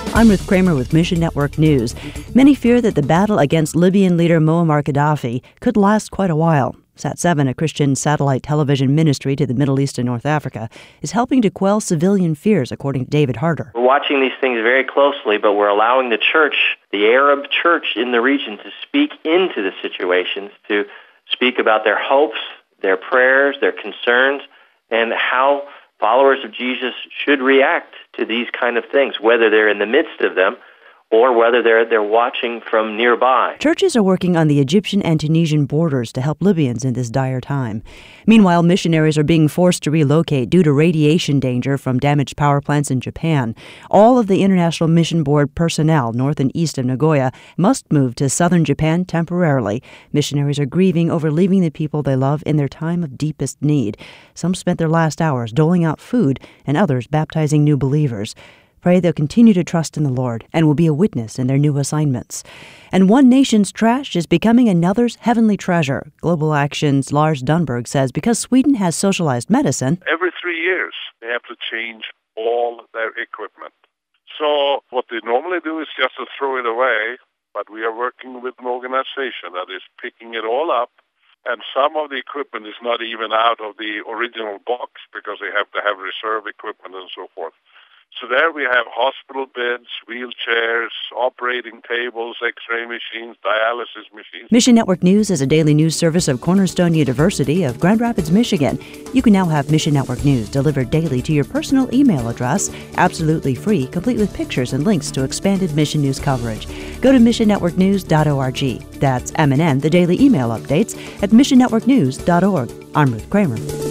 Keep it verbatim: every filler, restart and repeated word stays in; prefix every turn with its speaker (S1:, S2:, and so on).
S1: I'm Ruth Kramer with Mission Network News. Many fear that the battle against Libyan leader Muammar Gaddafi could last quite a while. Sat seven, a Christian satellite television ministry to the Middle East and North Africa, is helping to quell civilian fears, according to David Harder.
S2: We're watching these things very closely, but we're allowing the church, the Arab church in the region, to speak into the situations, to speak about their hopes, their prayers, their concerns, and how followers of Jesus should react to these kind of things, whether they're in the midst of them or whether they're they're watching from nearby.
S1: Churches are working on the Egyptian and Tunisian borders to help Libyans in this dire time. Meanwhile, missionaries are being forced to relocate due to radiation danger from damaged power plants in Japan. All of the International Mission Board personnel north and east of Nagoya must move to southern Japan temporarily. Missionaries are grieving over leaving the people they love in their time of deepest need. Some spent their last hours doling out food, and others baptizing new believers. Pray they'll continue to trust in the Lord and will be a witness in their new assignments. And one nation's trash is becoming another's heavenly treasure. Global Action's Lars Dunberg says because Sweden has socialized medicine,
S3: every three years they have to change all their equipment. So what they normally do is just to throw it away, but we are working with an organization that is picking it all up, and some of the equipment is not even out of the original box because they have to have reserve equipment and so forth. So there we have hospital beds, wheelchairs, operating tables, x-ray machines, dialysis machines.
S1: Mission Network News is a daily news service of Cornerstone University of Grand Rapids, Michigan. You can now have Mission Network News delivered daily to your personal email address, absolutely free, complete with pictures and links to expanded Mission News coverage. Go to mission network news dot org. That's M N N, the daily email updates, at mission network news dot org. I'm Ruth Kramer.